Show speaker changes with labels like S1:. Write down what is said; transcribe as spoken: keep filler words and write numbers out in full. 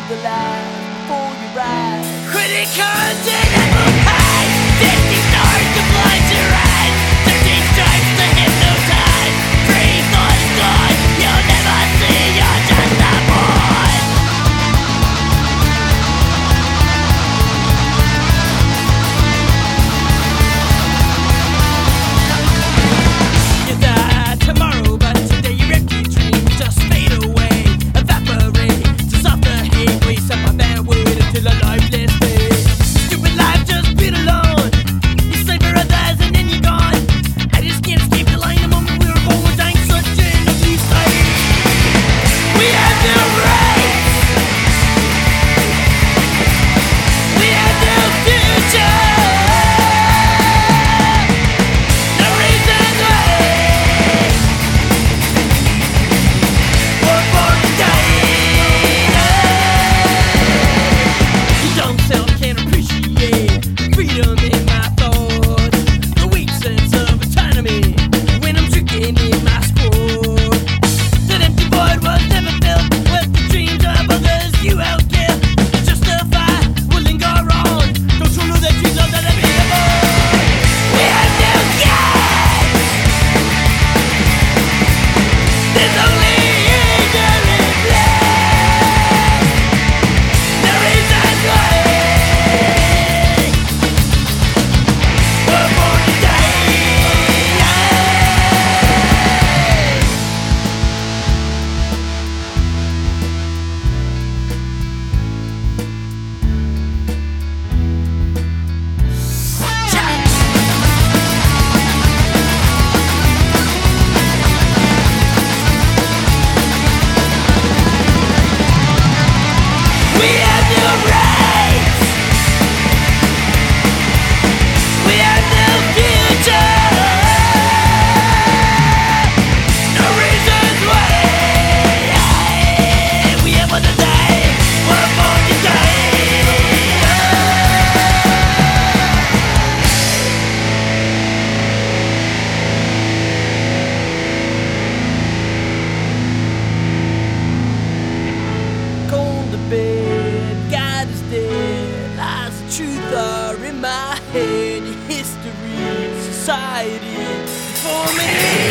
S1: the light before you rise.
S2: Critic condemnable pain, fifty stars to blind your eyes, thirteen stripes to hypnotize. Free thought is gone, you'll never see, you're just a boy. You die tomorrow, but today your empty dreams just fade away, evaporate to softer hate. Waste up my bad word until a lifeless day. Stupid life, just beat alone. You slave for others and then you're gone. I just can't escape the line the moment we were born. We're dying such an ugly sight. We have no rights. We have no future. No reason why we're born to die. You don't self can't appreciate freedom in my thoughts, the weak sense of autonomy when I'm drinking in my squad. That empty void was never filled with the dreams of others you outgive. Justify will linger on. Don't you know that dreams are not available? We have no guts. There's only ignorant bliss. No reason why we're born to die. We have no rights. We have no future. No reasons why we have one to die. We're born to die.
S1: Gone to bed, God is dead. Lies of truth are in my head. Your history, society, for me.